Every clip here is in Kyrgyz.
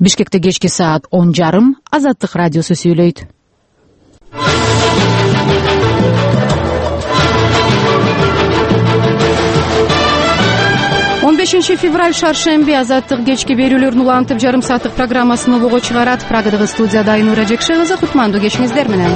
Бишкекте кечки саат 10:30 Азаттык радиосу сүйлөйт. 15 февраль шаршемби Азаттык кечки берүүлөрүн улантып жарым сааттык программасын обого чыгарат. Прагадагы студияда Айнура Жекше кызы, кутмандуу кечиңиздер менен.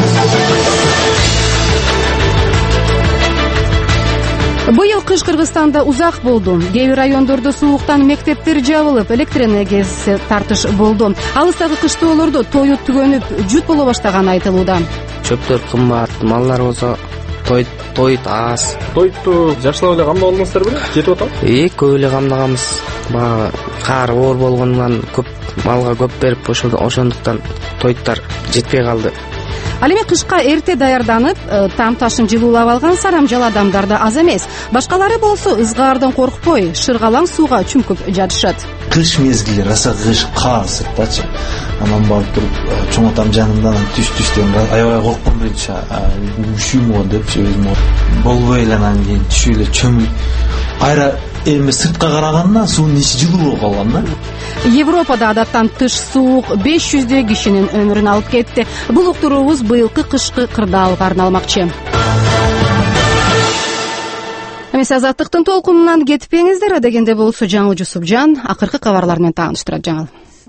Быйыл кыш Кыргызстанда узак болду. Кээ бир райондордо сууктан мектептер жабылып, электр энергиясы тартыш болду. Алыстагы кыштоолордо тою түгөнүп, жут боло баштаганы айтылууда. Чөптөр кымбат, малдар болсо тойт аз. Тойту жакшылап эле камдап алдыңыздар беле? Жетип атат? Көп эле камдаганбыз. Баягы каар оор болгондон көп малга көп берип, ошондуктан тойттар жетпей калды. Ал эми кышка эрте даярданып, там ташын жылуулап алган сарамжал адамдар да аз эмес. Башкалары болсо ызгаардан коркпой, шыргалаң сууга чүмкүп жатышат. Кыш мезгили раса кыш каар сырттачы. Анан барып туруп чоң атам жанымдан түш деген аябай коркком биринчи. Ушуйм депчи өзүм болбой эле анан кийин түшүп эле чөмүп. Айра эми сыртка карагандан суунун ичи жылуу болуп калган да. Европада адаттан тыш суук 500 кишинин өмүрүн алып кетти. Бул уктуруубуз быйылкы кышкы кырдаалга арналмакчы. Эмес Азаттыктын толкунунан кетпеңиздер, адегенде болсо Жаңыл Жусупжан акыркы кабарлар менен тааныштырат. Жаңыл.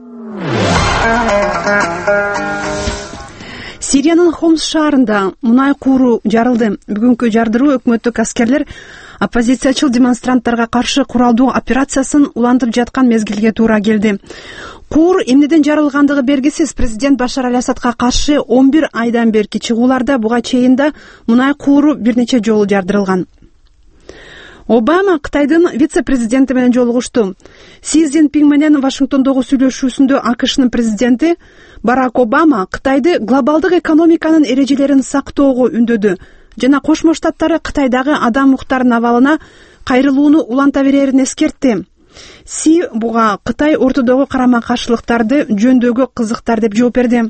Сириянын Хомс шаарында мунай кууру жарылды. Бүгүнкү жардыруу өкмөттүк аскерлер оппозициячыл демонстранттарга каршы куралдуу операциясын улантып жаткан мезгилге туура келди. Куур эмнеден жарылгандыгы белгисиз. Президент Башар Аль-Асадка каршы 11 айдан берки чыгууларда буга чейин да мунай кууру бир нече жолу жардырылган. Обама Кытайдын вице-президенти менен жолугушту. Си Цзиньпин менен Вашингтондогу сүйлөшүүсүндө АКШнын президенти Барак Обама Кытайды глобалдык экономиканын эрежелерин сактоого үндөдү жана Кошмо Штаттары Кытайдагы адам укуктарынын абалына кайрылууну уланта берерин эскертти. Си буга Кытай ортодогу карама-каршылыктарды жөндөгө кызыктар деп жооп берди.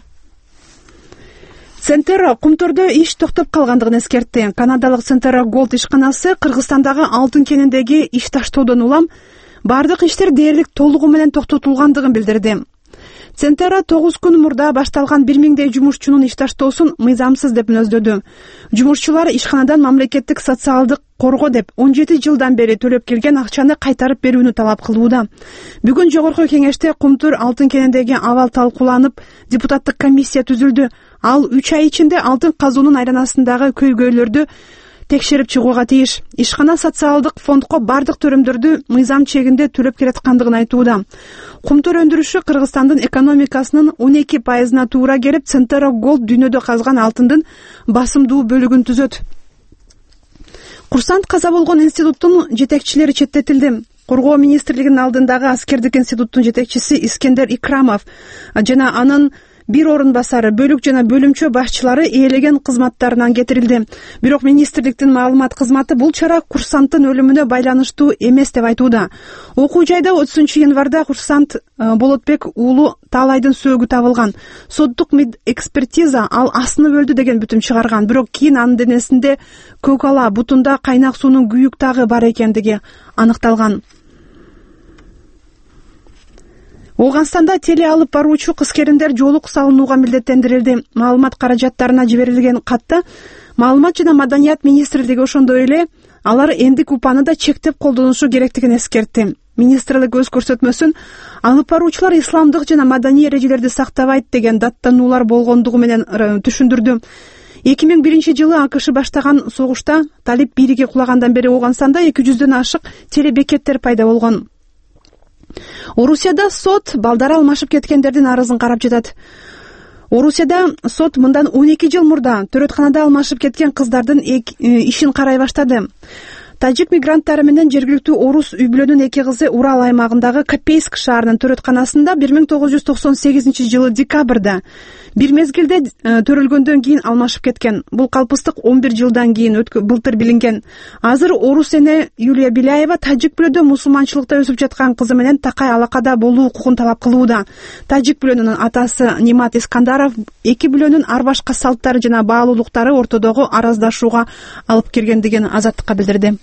Центера кумтордо иш токтоп калгандыгын эскертти. Канадалык Центера Голд ишканасы Кыргызстандагы алтын кенендеги иш таштоодон улам бардык иштер дээрлик толугу менен токтотулгандыгын билдирди. Центера 9 күн мурда башталган 1000дей жумушчунун иш таштоосун мыйзамсыз деп мүнөздөдү. Жумушчулар ишканадан мамлекеттик социалдык коргоо деп 17 жылдан бери төлөп келген акчаны кайтарып берүүнү талап кылууда. Бүгүн жогорку кеңеште Кумтур алтын кенендеги абал талкууланып, депутаттык комиссия түзүлдү. Ал 3 ай ичинде алтын казуунун айланасындагы көйгөйлөрдү текшерип чыгууга тийиш. Ишкана социалдык фондко бардык төрөмдөрдү мыйзам чегинде төлөп келаткандыгын айтууда. Кумтур өндүрүшү Кыргызстандын экономикасынын 12%-на туура келип, Центера Голд дүйнөдө казган алтындын басымдуу бөлүгүн түзөт. Курсант каза болгон институттун жетекчилери четтетилди. Коргоо министрлигинин алдындагы аскердик институттун жетекчиси Искендер Икрамов жана анын бир орун басары, бөлүк жана бөлүмчө башчылары ээлеген кызматтарынан кетирилди. Бирок министрликтин маалымат кызматы бул чара курсанттын өлүмүнө байланыштуу эмес деп айтууда. Окуу жайда 30 январда курсант Болотбек уулу Таалайдын сөөгү табылган. Соттук экспертиза ал асынып өлдү деген бүтүм чыгарган. Бирок кийин анын денесинде көкала, бутунда кайнак суунун күйүк дагы бар экендиги аныкталган. Ооганстанда теле алып баруучу кыз-келиндер жолук салынууга милдеттендирилди. Маалымат каражаттарына жиберилген катта маалымат жана маданият министрлиги ошондой эле алар эндик упаны да чектеп колдонушу керектигин эскертти. Министрлик өз көрсөтмөсүн алып баруучулар исламдык жана маданий эрежелерди сактабайт деген даттануулар болгондугу менен түшүндүрдү. 2001 жылы АКШ баштаган согушта Талип бийиги кулагандан бери Ооганстанда 200дөн ашык телебекеттер пайда болгон. Орусияда сот балдары алмашып кеткендердин арызын карап жатат. Орусияда сот мындан 12 жыл мурда төрөтканада алмашып кеткен кыздардын ишин карай баштады. Тажик мигранттары менен жергиликтүү орус үй-бүлөнүн 2 кызы Урал аймагындагы Копейск шаарынын төрөтканасында 1998 жылы декабрда бир мезгилде төрөлгөндөн кийин алмашып кеткен. Бул калпыстык 11 жылдан кийин былтыр билинген. Азыр орус эне Юлия Беляева тажик бүлөдө мусулманчылыкта өсүп жаткан кызы менен такай алакада болуу укугун талап кылууда. Тажик бүлөнүнүн атасы Нимат Искандаров 2 бүлөнүн ар башка салттары жана баалуулуктары ортодогу араздашууга алып келгендигин Азаттыкка билдирди.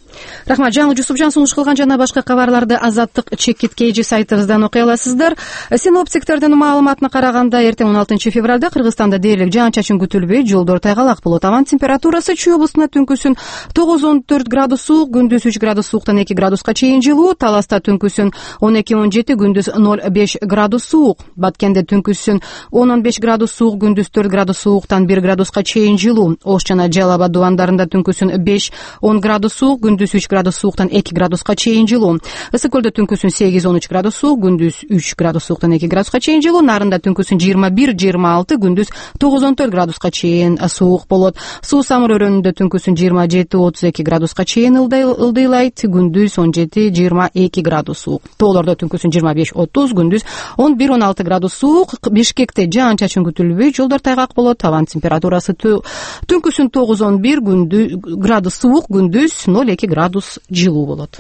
Рахмат. Жаңы Жусупжан сунуш кылган жана башка кабарларды Азаттык чекит KG сайтыбыздан окуй аласыздар. Синоптиктердин маалыматына караганда эртең 16 февралда Кыргызстанда дээрлик жаан-чачын күтүлбөй, жолдор тайгалак болот. Абан температурасы Чүй облусунда түнкүсүн 9-14 градус суук, күндүз 3 градус сууктан 2 градуска чейин жылуу, Таласта түнкүсүн 12-17, күндүз 0-5 градус суук, Баткенде түнкүсүн 10-15 градус суук, күндүз 4 градус сууктан 1 градуска чейин жылуу, Ош жана Жалал Абад дубандарында түнкүсүн 5-10 градус суук, күндүз 3 градус сууктан 2 градуска чейин жылуу. Ысык көлдө түнкүсүн 8-13 градус суук, күндүз 3 градус сууктан 2 градуска чейин жылуу. Нарында түнкүсүн 21-26, күндүз 9-14 градуска чейин суук болот. Суу Самыр өрөөнүндө түнкүсүн 27-32 градуска чейин ылдыйлайт, күндүз 17-22 градус суук. Тоолордо түнкүсүн 25-30, күндүз 11-16 градус суук. Бишкекте жаан-чачын күтүлбөй, жолдор тайгак болот. Абан температурасы түнкүсүн 9-11 градус суук, күндүз 0-2 градус жылуу болот.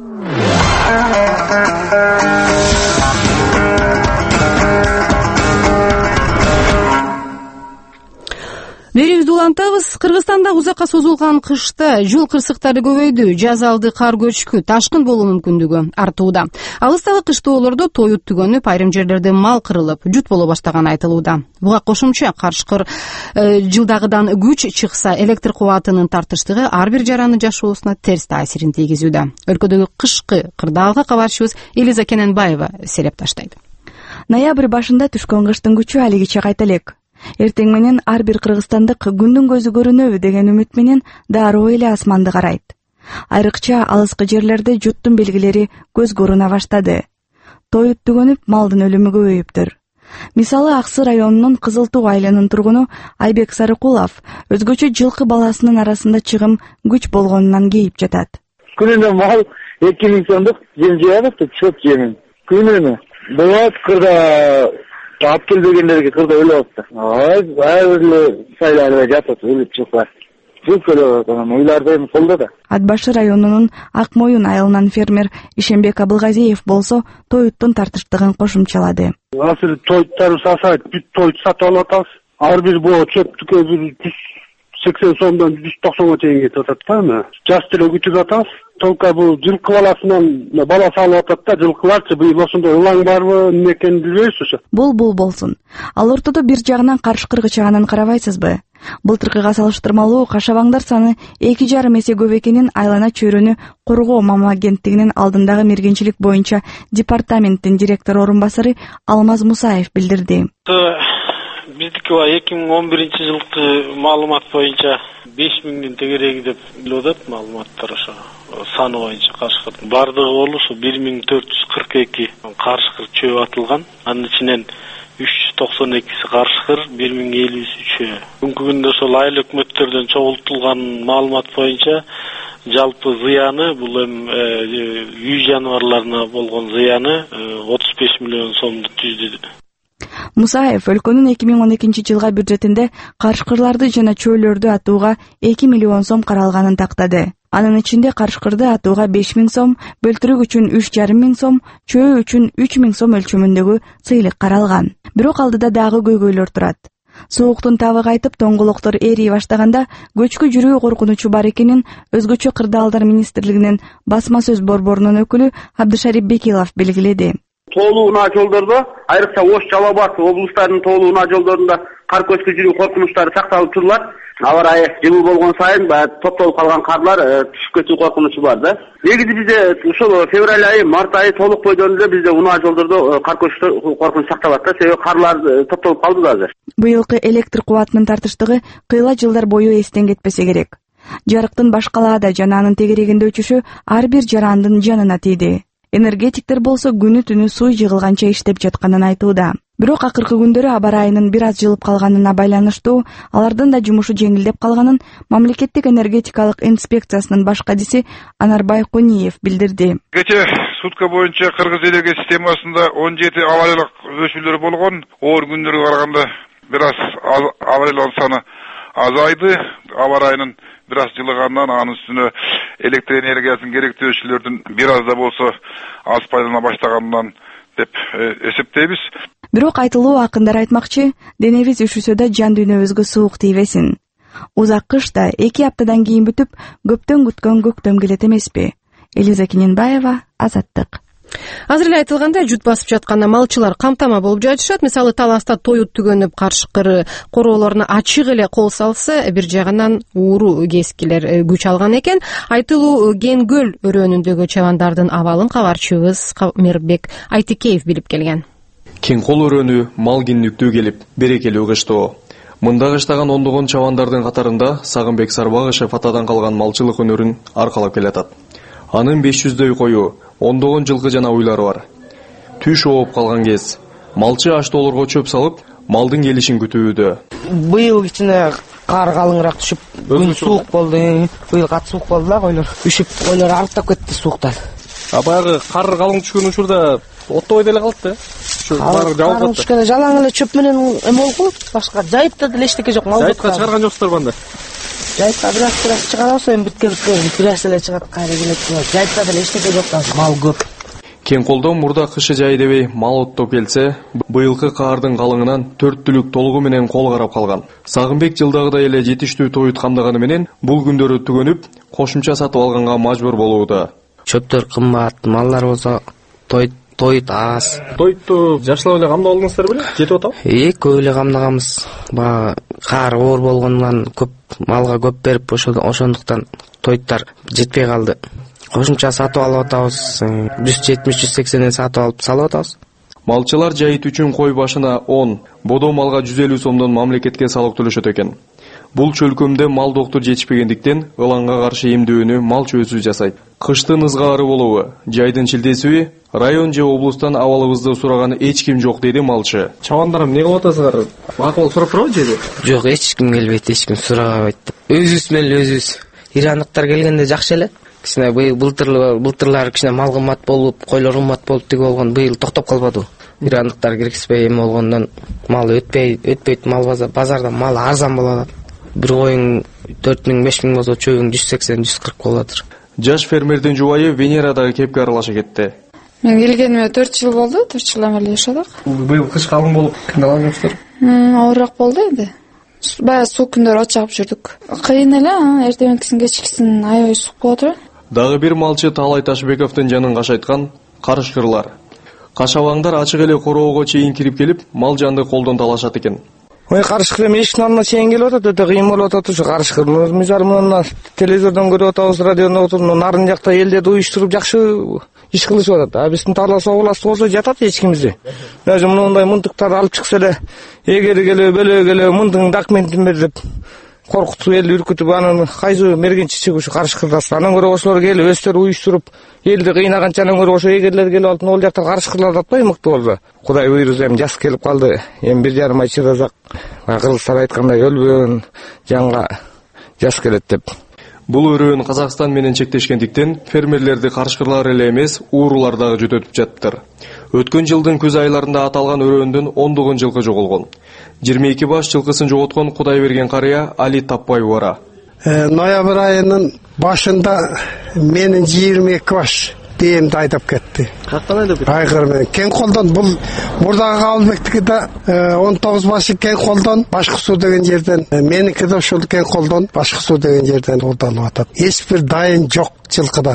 Берибизди улантабыз. Кыргызстанда узакка созулган кышта жол кырсыктары көбөйдү, жазалды кар көчкү, ташкын болуу мүмкүндүгү артууда. Алыстагы кыштоолордо тоют түгөнүп, айрым жерлерде мал кырылып, жут боло баштаганы айтылууда. Буга кошумча карышкыр жылдагыдан күч чыкса, электр кубатынын тартыштыгы ар бир жаранын жашоосуна терс таасирин тийгизүүдө. Өлкөдөгү кышкы кырдаалга кабарчыбыз Элиза Кененбаева селеп таштайт. Ноябрь башында түшкөн кыштын күчү алигиче кайта элек. Эртең менен ар бир кыргызстандык күндүн көзү көрүнөбү деген үмүт менен дароо эле асманды карайт. Айрыкча алыскы жерлерде жуттун белгилери көз көрүнө баштады. Тоют түгөнүп, малдын өлүмү көбөйүптүр. Мисалы, Аксы районунун Кызыл Туу айылынын тургуну Айбек Сарыкулов өзгөчө жылкы баласынын арасында чыгым күч болгонунан кейип жатат. Күнүнө мал 2000 сомдук жем жаабыз, чөп жемин. Күнүнө болот кырда алып келбегендерге кырда өлүп атты. Ай бир сайларда жатат, өлүп чыкпайт. Жүк өлүп атат, уйларда эми колдо да. Атбашы районунун Ак Моюн айылынан фермер Ишембек Абылгазиев болсо тоюттун тартыштыгын кошумчалады. Азыр тоюттар сасайт, бүт тоют сатып алып атабыз. Ар бир боо чөптүккө 180 сомдон 190 чейин кетип атат да эми. Жаш деле күтүп атабыз. Только бул жылкы баласынан бала салып атат да, жылкыларчы быйыл ошондой улаң барбы, эмне экенин билбейбиз ошо. Бул болсун. Ал ортодо бир жагынан карышкыр чыганын карабайсызбы? Былтыркыга салыштырмалуу кашабаңдар саны 2,5 эсе көп экенин Айлана чөйрөнү коргоо мама агенттигинин алдындагы мергенчилик боюнча департаменттин директор орун басары Алмаз Мусаев билдирди. Биздики 2011-жылкы маалымат боюнча 5000 тегереги деп билип атат маалыматтар ошо саны боюнча карышкыр. Бардыгы болушу 1442 карышкыр чөп атылган. Анын ичинен 392си карышкыр, 1053-ü. Бүгүнкү күндө ошол айыл өкмөттөрдөн чогултулган маалымат боюнча жалпы зыяны бул үй жаныбарларына болгон зыяны 35 миллион сомду түздү. Мусаев өлкөнүн 2012-жылга бюджетинде карышкырларды жана чөйлөрдү атууга 2 миллион сом каралганын тактады. Анын ичинде карышкырды атууга 5000 сом, бөлтүрүк үчүн 3,5 сом, чөө үчүн 3000 сом өлчөмүндөгү сыйлык каралган. Бирок алдыда дагы көйгөйлөр турат. Сууктун табы кайтып, тоңголоктор эрий баштаганда көчкү жүрүү коркунучу бар экенин өзгөчө кырдаалдар министрлигинин басма сөз борборунун өкүлү Абдышарип Бекилов белгиледи. Тоолуу унаа жолдордо, айрыкча Ош, Жалал Абад облустарынын тоолуу унаа жолдорунда кар көчкү жүрүү коркунучтары сакталып турулат. Аба ырайы жылуу болгон сайын топтолуп калган карлар түшүп кетүү коркунучу бар да. Негизи бизде ушул февраль айы, март айы толук бойдон эле бизде унаа жолдордо кар көчкү коркунуч сакталат да. Себеби карлар топтолуп калды да азыр. Быйылкы электр кубатынын тартыштыгы кыйла жылдар бою эстен кетпесе керек. Жарыктын башкалаада жана анын тегерегинде өчүшү ар бир жарандын жанына тийди. Энергетиктер болсо күнү түнү суу жыгылганча иштеп жатканын айтууда. Бирок акыркы күндөрү аба ырайынын бир аз жылып калганына байланыштуу алардын да жумушу жеңилдеп калганын мамлекеттик энергетикалык инспекциясынын баш кадиси Анарбай Куниев билдирди. Кече сутка боюнча Кыргыз энергия системасында 17 авариялык өчүүлөр болгон. Оор күндөргө караганда бир аз авариялар саны азайды. Аба ырайынын бир аз жылыгандан анын үстүнө электр энергиясынын керектүү өчүүлөрдүн бир аз да болсо аз пайдалана баштаганынан деп эсептейбиз. Бирок айтылуу акындар айтмакчы, денебиз үшүсө да жан дүйнөбүзгө суук тийбесин. Узак кыш да 2 аптадан кийин бүтүп, көптөн күткөн көктөм келет эмеспи? Элиза Кененбаева, Азаттык. Азыр эле айтылгандай, жут басып жатканда малчылар камтама болуп жатышат. Мисалы Таласта тоют түгөнүп карышкыр короолоруна ачык эле кол салса, бир жагынан ууру кескилер күч алган экен. Айтылуу Кен көл өрөөнүндөгү чабандардын абалын кабарчыбыз Мирбек Айтикеев билип келген. Кен кол өрөөнү мал киндиктүү келип, берекелүү кыштоо. Мында кыштаган ондогон чабандардын катарында Сагынбек Сарбагышев атадан калган малчылык өнөрүн аркалап келатат. Анын 500дөй кою, ондогон жылкы жана уйлары бар. Түш ооп калган кез малчы аштоолорго чөп салып, малдын келишин күтүүдө. Быйыл кичине кар калыңыраак түшүп, күн суук болду. Быйыл кат суук болду да, койлор үшүп, койлор арыктап кетти сууктан. Баягы кар калың түшкөн учурда оттобой деле калды да. Кар түшкөндө жалаң эле чөп менен эме болуп, башка жайытта деле эчтеке жок. Жайытка чыгарган жоксуздар банда. Жайытка бираз чыгарабыз, эми бүткөн бираз эле чыгат, кайра келет. Жайытта деле эчтеке жок, мал көп. Кен колдон мурда кышы жай дебей мал оттоп келсе, быйылкы каардын калыңынан 4 түлүк толугу менен кол карап калган. Сагынбек жылдагыдай эле жетиштүү тоют камдаганы менен бул күндөрү түгөнүп, кошумча сатып алганга мажбур болууда. Чөптөр кымбат, маллар болсо тоют аз. Тоютту жакшылап эле камдап алдыңыздар беле? Жетип атабы? Көп эле камдаганбыз. Бага кар оор болгондон көп малга көп берип, ошондуктан тоюттар жетпей калды. Кошумча сатып алып атабыз. 170-180 сатып алып салып атабыз. Малчылар жайыт үчүн кой башына 10, бодо малга 150 сомдон мамлекетке салык төлөшөт экен. Бул чөлкөмдө мал доктор жетишпегендиктен ылаңга каршы эмдөөнү малчы өзү жасайт. Кыштын ызгаары болобу, жайдын чилдесиби, район же облустан абалыбызды сураган эч ким жок дейди малчы. Чабандар эмне кылып атасыздар? Акыл сурап турабы жеди? Жок, эч ким келбейт, эч ким сурабайт. Өзүбүз менен өзүбүз. Ирандыктар келгенде жакшы эле. Кичине былтырлар кичине мал кымбат болуп, койлор кымбат болуп тиги болгон, быйыл токтоп калбады. Ирандыктар киргизбей эме болгондон мал өтпөйт, мал базарда мал арзан болуп атат. Бир коюң 4000-5000 болсо чөбүң 180-140 болуп атат. Жаш фермердин жубайы Венерадагы кепке аралаша кетти. Мен келгениме 4 жыл болду, 4 жылдан бери жашадык. Быйыл кыш калың болуп, кыйналган жоксуздар? Оорураак болду энди. Баягы суук күндөр от жагып жүрдүк. Кыйын эле, эртеңкисин кечкисин аябай суук болуп турат. Дагы бир малчы Таалай Ташбековдун жанын кашайткан карышкырлар. Кашабаңдар ачык эле короого чейин кирип келип, мал жанды колдон талашат экен. Ой, карышкыр эми эшиктин алдына чейин келип атат, өтө кыйын болуп атат ушу карышкырлар. Мисалы мына телевизордон көрүп атабыз, радиондон отуруп, нарын жакта элдерди уюштуруп жакшы иш кылышып атат. А биздин Талас областы болсо жатат эч кимизи. Даже мындай мынтыктарды алып чыкса эле, эгери келе, бөлө келе, мындын документин бер деп коркутуп элди үркүтүп, анан кайсы мерген чичек ушу карышкырлар. Анан көрө ошолор келип, өздөрү уюштуруп, элди кыйнаганча анан көрө ошо эгерлер келип алып, ол жакта карышкырларды атпай мыкты болду. Кудай буйруса эми жаз келип калды. Эми 1,5 ай чыдасак, кыргыздар айткандай өлбөн жанга жаз келет деп. Бул өрөөн Казакстан менен чектешкендиктен фермерлерди карышкырлар эле эмес, уурулар дагы жүтөтүп жатыптыр. Өткөн жылдын күз айларында аталган өрөөндөн ондогон жылкы жоголгон. 22 баш жылкысын жоготкон Кудай берген карыя Али Таппай бара. Ноябрь айынын башында менин 22 баш бейимди айдап кетти. Каяктан айдап кетти? Айгыр Кен колдон, бул мурдагы Кабылбектики да 19 башы Кен колдон, Башкы суу деген жерден, меники да ошол Кен колдон, Башкы суу деген жерден урдалып атат. Эч бир дайын жок жылкыдан.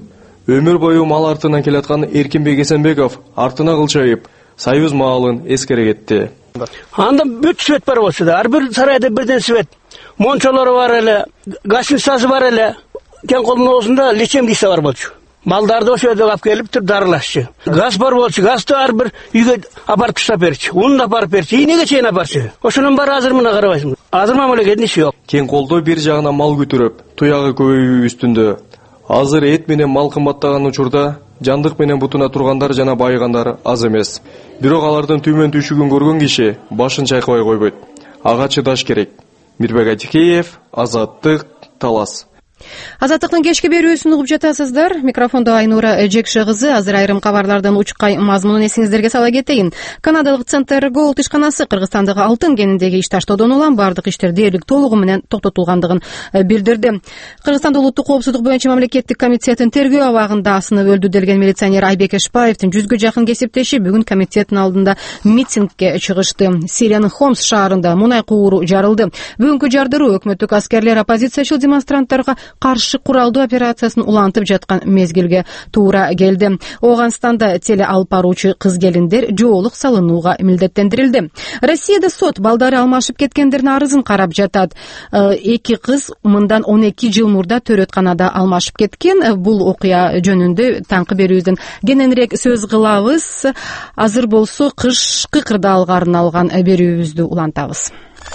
Өмүр бою мал артынан келаткан Эркинбек Эсенбеков артына кылчайып, союз маалын эскере кетти. Анда бүт свет бар болсо да, ар бир сарайда бирден свет. Мончолору бар эле, гостиницасы бар эле. Кен колдун оозунда лечебница бар болчу. Малдарды ошо жерге алып келип туруп дарылашчы. Газ бар болчу, газды ар бир үйгө апарып таштап берчи. Унун апарып берчи, ийнеге чейин апарчы. Ошонун баары азыр мына карабайсың. Азыр мамлекеттин иши жок. Кен колдо бир жагына мал күтүрөп, туягы көбөйүү үстүндө. Азыр эт менен мал кымбаттаган учурда жандык менен бутуна тургандар жана байыгандар аз эмес. Бирок алардын түмөн түшүгүн көргөн киши башын чайкабай койбойт. Ага чыдаш керек. Мирбек Айтикеев, Азаттык, Талас. Азаттыктын кечки берүүсүн угуп жатасыздар. Микрофондо Айнура Жекше кызы. Азыр айрым кабарлардын учкай мазмунун эсиңиздерге сала кетейин. Канадалык Центр Голд ишканасы Кыргызстандагы алтын кениндеги иш таштоодон улам бардык иштер дээрлик толугу менен токтотулгандыгын билдирди. Кыргызстанда улуттук коопсуздук боюнча мамлекеттик комитеттин тергөө абагында асынып өлдү делген милиционер Айбек Эшпаевдин 100гө жакын кесиптеши бүгүн комитеттин алдында митингге чыгышты. Сириянын Хомс шаарында мунай кууру жарылды. Бүгүнкү жардыруу өкмөттүк аскерлер оппозициячыл демонстранттарга каршы куралдуу операциясын улантып жаткан мезгилге туура келди. Ооганстанда теле алып баруучу кыз-келиндер жоолук салынууга милдеттендирилди. Россияда сот балдары алмашып кеткендердин арызын карап жатат. Эки кыз мындан 12 жыл мурда төрөтканада алмашып кеткен. Бул окуя жөнүндө таңкы берүүбүздөн кененирээк сөз кылабыз. Азыр болсо кышкы кырдаалга арналган берүүбүздү улантабыз.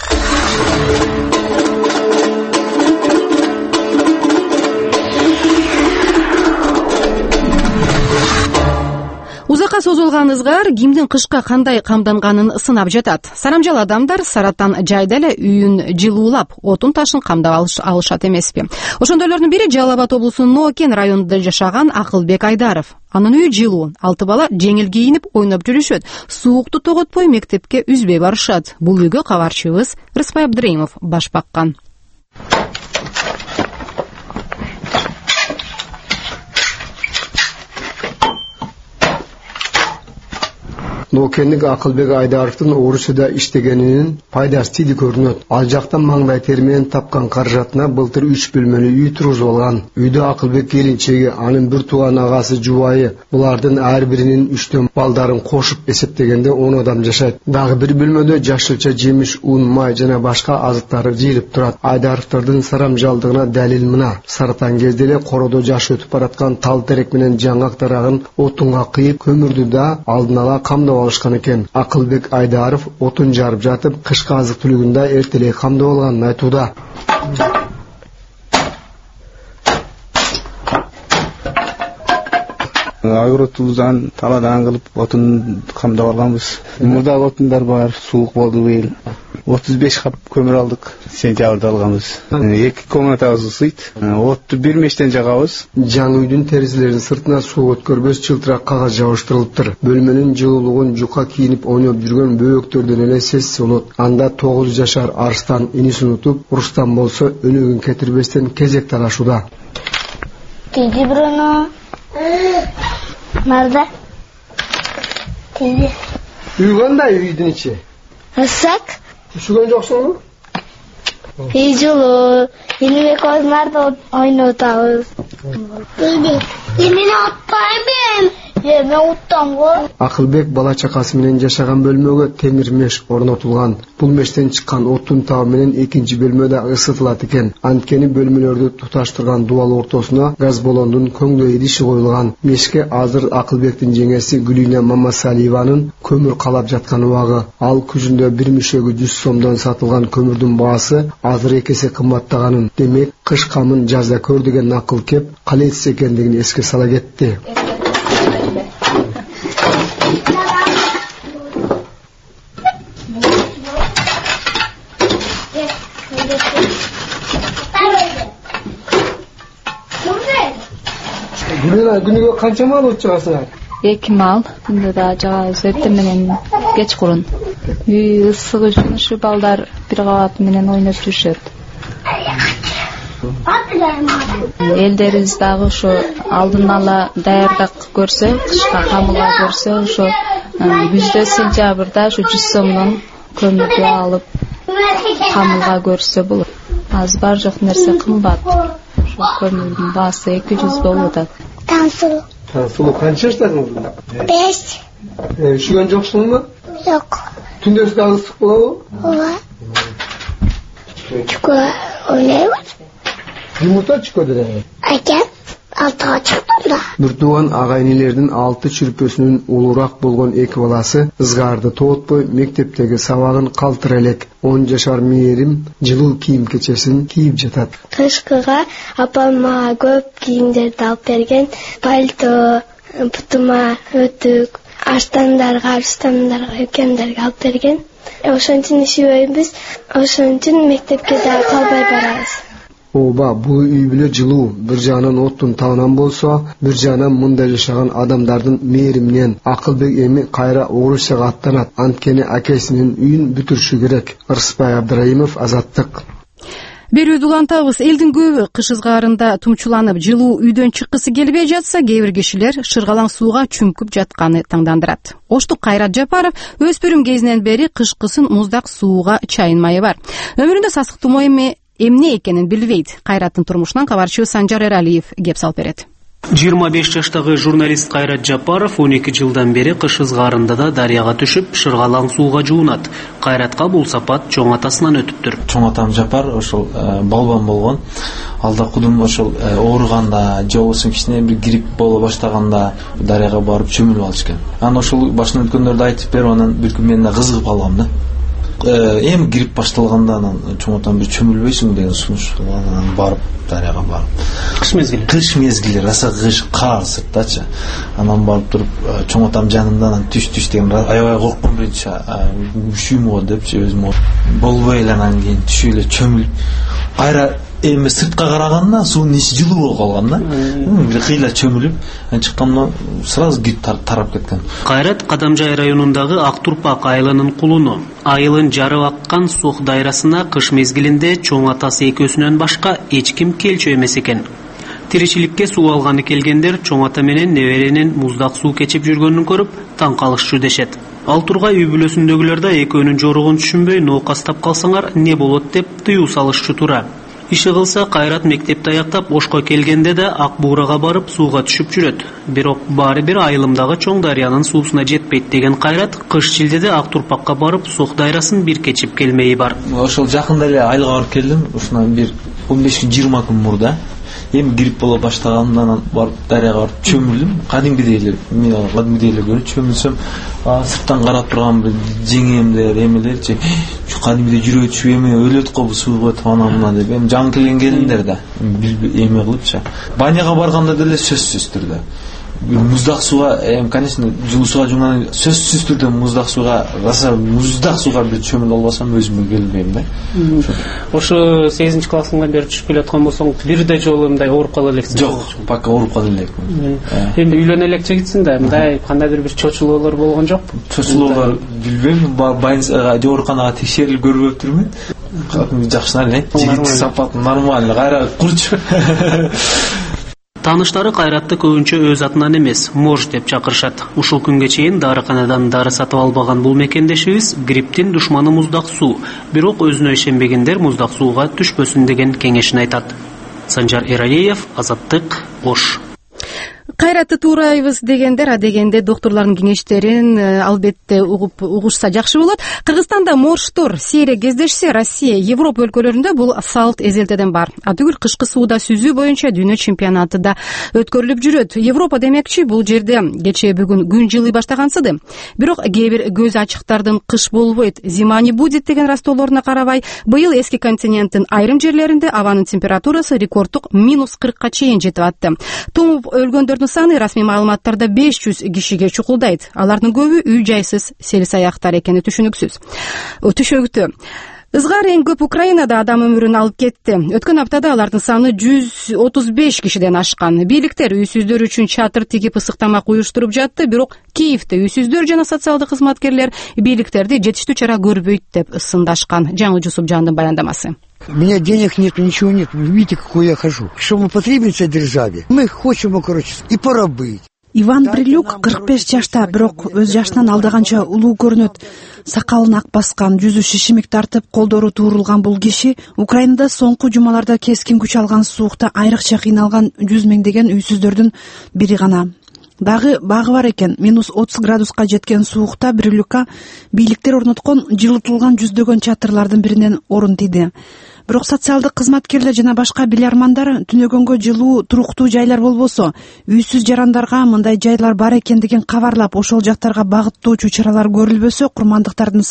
Узакка созулган ызгар кимдин кышка кандай камданганын сынап жатат. Сарамжал адамдар Саратан жайда эле үйүн жылуулап, отун ташын камдап алышат эмеспи? Ошондойлордун бири Жалал Абад облусунун Ноокен районунда жашаган Акылбек Айдаров. Анын үйү жылуу, 6 бала жеңил кийинип ойноп жүрүшөт. Суукту тоготпой мектепке үзбөй барышат. Бул үйгө кабарчыбыз Рыспай Абдыраимов баш баккан. Ноокендик Акылбек Айдаровдун Орусияда иштегенинин пайдасы тиди көрүнөт. Ал жактан маңдай тери менен тапкан каражатына былтыр 3 бөлмөлүү үй тургузуп алган. Үйдө Акылбек келинчеги, анын бир тууган агасы, жубайы, булардын ар биринин 3 балдарын кошуп эсептегенде 10 адам жашайт. Дагы бир бөлмөдө жашылча жемиш, ун, май жана башка азыктары жыйылып турат. Айдаровдордун сарамжалдыгына далил мына. Саратан кезде эле кородо жаш өтүп бараткан тал терек менен жаңгак дарагын отунга кыйып, көмүрдү да алдын ала камдап алышкан экен. Акылбек Айдаров отун жарып жатып, кышкы азык-түлүгүндө эртелей камдап алганын айтууда. Агротулузан таладан кылып отун камдап алганбыз. Мурда отундар бар, суук болду быйыл. 35 кап көмүр алдык, сентябрда алганбыз. 2 комнатабыз ысыйт. Отту бир мештен жагабыз. Жаңы үйдүн терезелеринин сыртына суу өткөрбөс чылтырак кагаз жабыштырылыптыр. Бөлмөнүн жылуулугун жука кийинип ойноп жүргөн бөөктөрдөн эле сезсе болот. Анда 9 жашар Арстан инисин утуп, Рустам болсо өнөгүн кетирбестен кезек талашууда. Тиди Бруно. Нарда? Тиди. Үй кандай үйдүн ичи? Ысык. Түшүгөн жоксуңбу? Үй жылуу. Эми экөөбүз нарда ойноп атабыз. Тиди. Мен атпайм. Мен уттам го. Акылбек бала чакасы менен жашаган бөлмөгө темир меш орнотулган. Бул мештен чыккан оттун табы менен экинчи бөлмөдө ысытылат экен. Анткени бөлмөлөрдү туташтырган дубал ортосуна газ баллондун көңдөй идиши коюлган. Мешке азыр Акылбектин жеңеси Гүлина Мамасалиеванын көмүр калап жаткан убагы. Ал күзүндө бир мүшөгү 100 сомдон сатылган көмүрдүн баасы азыр 2 эсе кымбаттаганын. Демек, кыш камын жазда көр деген акыл кеп, калетсиз экендигин эске сала кетти. Күнүгө канча мал от жагасыңар? 2 мал. Күндө да жагабыз эртең менен кечкурун. Үй ысык үчүн ушу балдар бир кабат менен ойноп жүрүшөт. Элдерибиз дагы ошо алдын ала даярдык көрсө, кышка камылга көрсө, ошо күздө сентябрда ошо 100 сомдон көмүрдү алып камылга көрсө болот. Аз бар жок нерсе кымбат. Ошо көмүрдүн баасы 200 болуп атат. Тансулу канча жаштасың? 5. Üşüгөн жоксуңбу? Жок. Түндөсү да ысык болобу? Ооба. Чүкө ойлойбуз. Жумурта чүкөдү эле. Акен, 6га чыктым да. Бир тууган агайнелердин 6 чүрпөсүнүн улуураак болгон 2 баласы ызгарды тоотпой мектептеги сабагын калтыра элек. 10 жашар Мээрим жылуу кийим кечесин кийип жатат. Кышкыга апам мага көп кийимдерди алып берген. Пальто, бутума, өтүк, аштандарга, үлкендерге алып берген. Ошон үчүн ишибейбиз. Ошон үчүн мектепке да калбай барабыз. ооба бул үй бүлө жылуу, бир жагынан оттун табынан болсо, бир жагынан мында жашаган адамдардын мээриминен акылбек эми кайра Орусияга аттанат. Анткени акесинин үйүн бүтүрүшү керек. Ырысбай Абдраимов, Азаттык. Берүүнү улантабыз. Элдин көбү кыш ызгаарында тумчуланып, жылуу үйдөн чыккысы келбей жатса, кээ бир кишилер шыргалаң сууга чүмкүп жатканы таңдандырат. Оштук Кайрат Жапаров өспүрүм кезинен бери кышкысын муздак сууга чайынмайы бар. Өмүрүндө сасык тумоо эмне экенин билбейт. Кайраттын турмушунан кабарчы Санжар Эралиев кеп салып берет. 25 жаштагы журналист Кайрат Жапаров 12 жылдан бери кыш ызгаарында да дарыяга түшүп, шыргалаң сууга жуунат. Кайратка бул сапат чоң атасынан өтүптүр. Чоң атам Жапар ошол балбан болгон. Алда кудум ошол ооруганда, же болбосо кичине бир грипп боло баштаганда дарыяга барып чөмүлүп алыш экен. Анан ошол башынан өткөндөрдү айтып берип, анан бир күн мен да кызыгып калгам да. Эми грипп башталганда анан чоң атам бир чөмүлбөйсүң деген сунуш кылган, анан барып дарыяга барып. Кыш мезгили, раса кыш, кар сырттачы. Анан барып туруп чоң атам жанымда, анан түш деген аябай коркком биринчи, ушуйм го депчи өзүм болбой эле, анан кийин түшүп эле чөмүлүп. Кайра эми сыртка караганда суунун ичи жылуу болуп калган да. Бир кыйла чөмүлүп, чыкканда сразу грипп тарап кеткен. Кайрат Кадамжай районундагы Ак Турпак айылынын кулуну. Айылын жарып аккан сох дайрасына кыш мезгилинде чоң атасы экөөсүнөн башка эч ким келчү эмес экен. Тиричиликке суу алганы келгендер чоң ата менен неберенин муздак суу кечип жүргөнүн көрүп таң калышчу дешет. Ал тургай үй бүлөсүндөгүлөр да экөөнүн жоругун түшүнбөй ноокастап калсаңар не болот деп тыюу салышчу тура. Иши кылса Кайрат мектепти аяктап Ошко келгенде да Ак Буурага барып сууга түшүп жүрөт. Бирок баары бир айылымдагы чоң дарыянын суусуна жетпейт деген Кайрат кыш шилдеде Ак Турпакка барып сох дайрасын бир кечип келмеи бар. Ошол жакында эле айылга барып келдим. Ушунан бир 15-20 күн мурда. Эми грипп боло баштагандан барып дарыяга барып чөмүлдүм. Кадимгидей эле, мен кадимгидей эле көрүп чөмүлсөм, сырттан карап турган бир жеңемдер, эмелерчи, кадимгидей жүрөчү, эми өлөт го бул сууга анан деп, эми жаңы келген келиндер да эме кылыпчы. Баняга барганда деле сөзсүз түрдө муздак сууга, конечно, жылуу сууга жууган сөзсүз түрдө муздак сууга, раса муздак сууга бир чөмүлүп албасам өзүмө келбейм да. Ошо 8-чи классыңа бери түшүп келаткан болсоң, бирде жолу мындай ооруп кала элексиң? Жок, пока ооруп кала элекмин. Эми үйлөнө элек жигитсиң да, мындай кандайдыр бир чочулоолор болгон жокпу? Чочулоолор билбейм, больницага, ооруканага текшерилип көрбөптүрмүн. Жакшы эле, жигит сапаты нормально, кайра курчу. Таныштары Кайратты көбүнчө өз атынан эмес, мож деп чакырышат. Ушул күнгө чейин дарыканадан дары сатып албаган бул мекендешибиз грипптин душманы муздак суу. Бирок өзүнө ишенбегендер муздак сууга түшпөсүн деген кеңешин айтат. Санжар Эралиев, Азаттык, Ош. Кайратты туурайбыз дегендер, адегенде докторлордун кеңештерин албетте угушса жакшы болот. Кыргызстанда морждор сейрек кездешсе, Россия, Европа өлкөлөрүндө бул салт эзелтеден бар. Атүгүл кышкы сууда сүзүү боюнча дүйнө чемпионаты да өткөрүлүп жүрөт. Европа демекчи, бул жерде кечээ бүгүн күн жылый баштагансыды. Бирок кээ бир көз ачыктардын кыш болбойт, зима не будет деген растоолоруна карабай, быйыл эски континенттин айрым жерлеринде абанын температурасы рекорддук -40ка чейин жетип атты. Тумуп өлгөндөрдүн саны расмий маалыматтарда 500 кишиге чукулдайт. Алардын көбү үй жайсыз сел саяктар экени түшүнүктүү. Ызгаар эң көп Украинада адам өмүрүн алып кетти. Өткөн аптада алардын саны 135 кишиден ашкан. Бийликтер үйсүздөр үчүн чатыр тигип ысык тамак уюштуруп жатты, бирок Киевде үйсүздөр жана социалдык кызматкерлер бийликтерди жетиштүү чара көрбөйт деп ысындашкан. Жаңы Жусупжандын баяндамасы. У меня денег нет, ничего нет. Вы видите, какой я хожу. Что мы потребуемся державе? Мы хотим, и пора быть. Иван Брилюк 45 жашта, бирок өз жашынан алдаганча улуу көрүнөт. Сакалын ак баскан, жүзү шишимик тартып, колдору туурулган бул киши Украинада соңку жумаларда кескин күч алган суукта айрыкча кыйналган 100 миңдеген үйсүздөрдүн бири гана. Дагы багы бар экен. -30 градуска жеткен суукта Брилюкка бийликтер орноткон жылытылган жүздөгөн чатырлардын биринен орун тийди. Бирок социалдык кызматкерлер жана башка билярмандар түнөгөнгө жылуу туруктуу жайлар болбосо, үйсүз жарандарга мындай жайлар бар экендигин кабарлап, ошол жактарга багыттоочу чаралар көрүлбөсө, курмандыктардын саны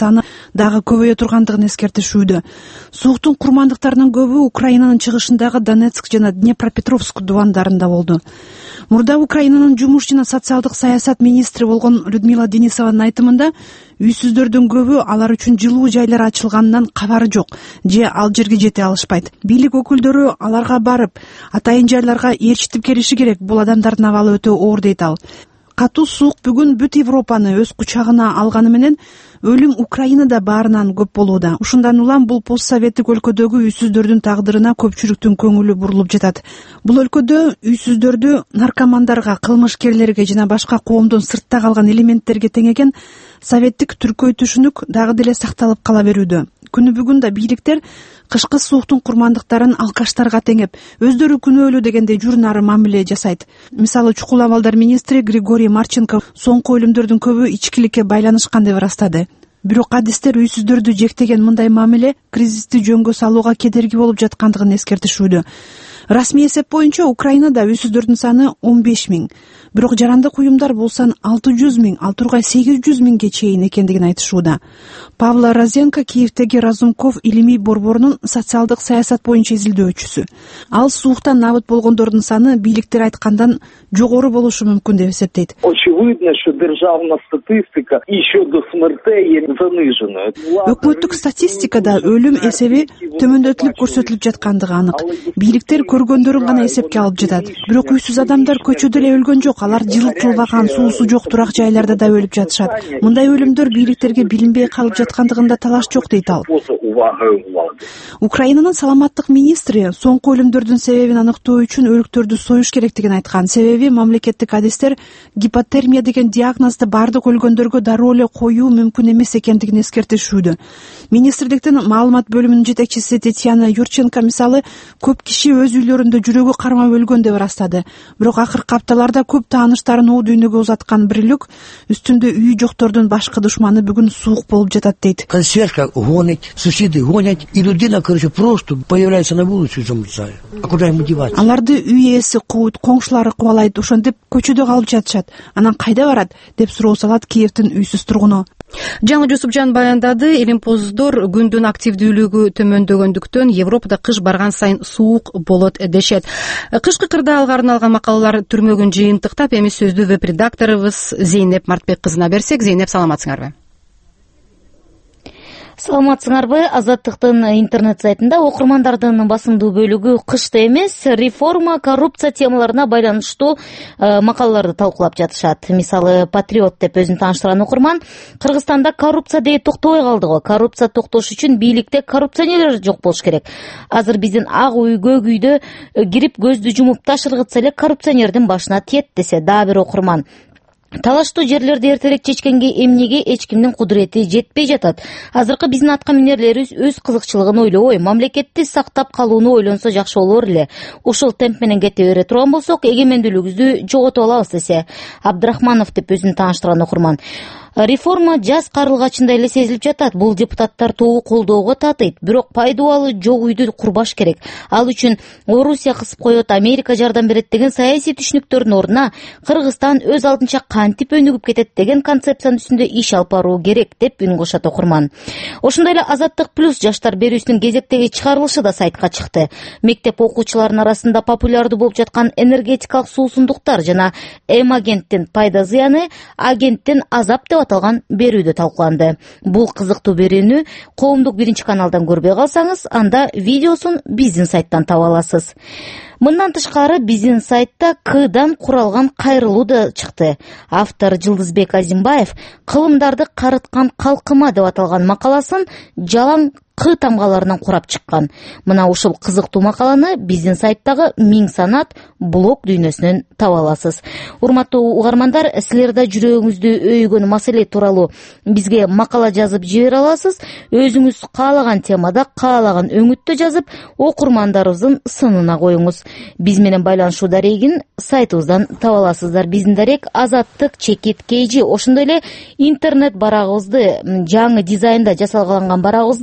дагы көбөйө тургандыгын эскертишүүдө. Сууктун курмандыктарынын көбү Украинанын чыгышындагы Донецк жана Днепропетровск дубандарында болду. Мурда Украинанын жумуш жана социалдык саясат министри болгон Людмила Денисованын айтымында, үйсүздөрдүн көбү алар үчүн жылуу жайлар ачылганынан кабары жок же ал жерге жете алышпайт. Бийлик өкүлдөрү аларга барып, атайын жайларга ээрчитип келиши керек. Бул адамдардын абалы өтө оор дейт ал. Катуу суук бүгүн бүт Европаны өз кучагына алганы менен өлүм Украинада баарынан көп болууда. Ушундан улам бул постсоветтик өлкөдөгү үйсүздөрдүн тагдырына көпчүлүктүн көңүлү бурулуп жатат. Бул өлкөдө үйсүздөрдү наркомандарга, кылмышкерлерге жана башка коомдун сыртта калган элементтерге теңеген советтик түркөй түшүнүк дагы деле сакталып кала берүүдө. Күнү бүгүн да бийликтер кышкы сууктун курмандыктарын алкаштарга теңеп, өздөрү күнөөлүү дегендей журнары мамиле жасайт. Мисалы, чукул абалдар министри Григорий Марченко соңку өлүмдөрдүн көбү ичкиликке байланышкан деп ырастады. Бирок адистер үйсүздөрдү жектеген мындай мамиле кризисти жөнгө салууга кедерги болуп жаткандыгын эскертишүүдө. Расмий эсеп боюнча Украинада үйсүздөрдүн саны 15 000. Бирок жарандык уюмдар бул сан 600 000, ал тургай 800 000ге чейин экендигин айтышууда. Павла Розенко Киевдеги Разумков илимий борборунун социалдык саясат боюнча изилдөөчүсү. Ал сууктан набыт болгондордун саны бийликтер айткандан жогору болушу мүмкүн деп эсептейт. Очевидно, что державна статистика еще до смертей занижена. Өкмөттүк статистикада өлүм эсеби төмөндөтүлүп көрсөтүлүп жаткандыгы анык. Бийликтер көргөндөрүн гана эсепке алып жатат. Бирок үйсүз адамдар көчөдө эле өлгөн жок, алар жылытылбаган, суусу жок турак жайларда да өлүп жатышат. Мындай өлүмдөр бийликтерге билинбей калып жаткандыгында талаш жок дейт ал. Украинанын саламаттык министри соңку өлүмдөрдүн себебин аныктоо үчүн өлүктөрдү союш керектигин айткан. Себеби мамлекеттик адистер гипотермия деген диагнозду бардык өлгөндөргө дароо эле коюу мүмкүн эмес экендигин эскертишүүдө. Министрликтин маалымат бөлүмүнүн жетекчиси Татьяна Юрченко мисалы көп киши өз үйлөрүндө жүрөгү кармап өлгөн деп ырастады. Бирок акыркы апталарда көп тааныштарын о дүйнөгө узаткан бирлик үстүндө үйү жоктордун башкы душманы бүгүн суук болуп жатат дейт. Консьержка гонит, соседи гонят, и людина, просто появляется на улице и замерзает. А куда ему деваться? Аларды үй ээси кууйт, коңшулары кубалайт, ошентип көчөдө калып жатышат. Анан кайда барат деп суроо салат Киевдин үйсүз тургуну. Жаңы Жусупжан баяндады. Илимпоздор күндүн активдүүлүгү төмөндөгөндүктөн Европада кыш барган сайын суук болот дешет. Кышкы кырда алга арналган макалалар түрмөгүн жыйынтыктап, эми сөздү веб-редакторубуз Зейнеп Мартбек кызына берсек. Зейнеп, саламатсыңарбы? Саламатсыңарбы? Азаттыктын интернет сайтында окурмандардын басымдуу бөлүгү кышты эмес, реформа, коррупция темаларына байланыштуу макалаларды талкуулап жатышат. Мисалы, Патриот деп өзүн тааныштырган окурман Кыргызстанда коррупция дей токтобой калды го. Коррупция токтош үчүн бийликте коррупционерлер жок болуш керек. Азыр биздин ак үй, көк үйдө кирип көздү жумуп таш ыргытса эле коррупционердин башына тиет десе дагы бир окурман. Талаштуу жерлерди эртерээк чечкенге эмнеге эч кимдин кудурети жетпей жатат. Азыркы биздин атка минерлерибиз өз кызыкчылыгын ойлобой, мамлекетти сактап калууну ойлонсо жакшы болор эле. Ушул темп менен кете бере турган болсок, эгемендүүлүгүбүздү жоготуп алабыз десе Абдрахманов деп өзүн тааныштырган окурман. Реформа жаз карылгачындай эле сезилип жатат. Бул депутаттар тобу колдоого татыйт. Бирок пайдубалы жок үйдү курбаш керек. Ал үчүн Орусия кысып коет, Америка жардам берет деген саясий түшүнүктөрдүн ордуна Кыргызстан өз алдынча кантип өнүгүп кетет деген концепциянын үстүндө иш алып баруу керек деп үн кошот окурман. Ошондой эле Азаттык плюс жаштар берүүсүнүн кезектеги чыгарылышы да сайтка чыкты. Мектеп окуучуларынын арасында популярдуу болуп жаткан энергетикалык суусундуктар жана М-агенттин пайда зыяны, агенттин азап деп аталган берүүдө талкууланды. Бул кызыктуу берүүнү Коомдук биринчи каналдан көрбөй калсаңыз, анда видеосун биздин сайттан таба аласыз. Мындан тышкары биздин сайтта К'дан куралган кайрылуу да чыкты. Автор Жылдызбек Азимбаев кылымдарды карыткан калкыма деп аталган макаласын жалаң К тамгаларынан курап чыккан. Мына ушул кызыктуу макаланы биздин сайттагы Миң санат блог дүйнөсүнөн таба аласыз. Урматтуу угармандар, силер да жүрөгүңүздү өйгөн маселе тууралуу бизге макала жазып жибере аласыз. Өзүңүз каалаган темада, каалаган өңүттө жазып, окурмандарыбыздын сынына коюңуз. Биз менен байланышуу дарегин сайтыбыздан таба аласыздар. Биздин дарек Азаттык _KG. Ошондой эле интернет барагыбызды, жаңы дизайнда жасалган барагыбызды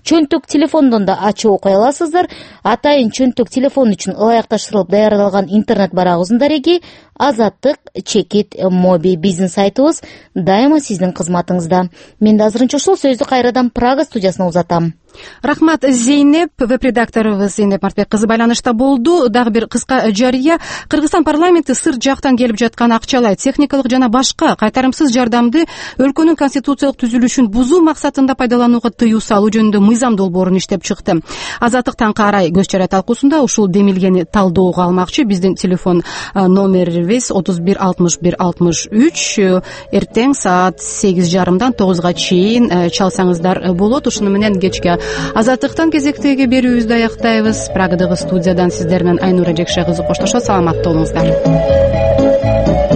чөнтөк телефондон да ачып окуй аласыздар. Атайын чөнтөк телефон үчүн ылайыкташтырылып даярдалган интернет барагыбыздын дареги Азаттык чекит моби биздин сайтыбыз дайыма сиздин кызматыңызда. Мен да азырынча ушул сөздү кайрадан Прага студиясына узатам. Рахмат, Зейнеп. Веб-редакторубуз Зейнеп Мартбек кызы байланышта болду. Дагы бир кыска жарыя. Кыргызстан парламенти сырт жактан келип жаткан акчалай, техникалык жана башка кайтарымсыз жардамды өлкөнүн конституциялык түзүлүшүн бузуу максатында пайдаланууга тыюу салуу жөнүндө мыйзам долбоорун иштеп чыкты. Азаттыктан карай көз чарай талкуусунда ушул демилгени талдоого алмакчы. Биздин телефон номерибиз 31 61 63. Эртең саат 8:30 9га чейин чалсаңыздар болот. Ушуну менен кечке Азаттыктан кезектеги берүүбүздү аяктайбыз. Прагадагы студиядан сиздер менен Айнура Жекше кызы коштошот. Саламатта болуңуздар.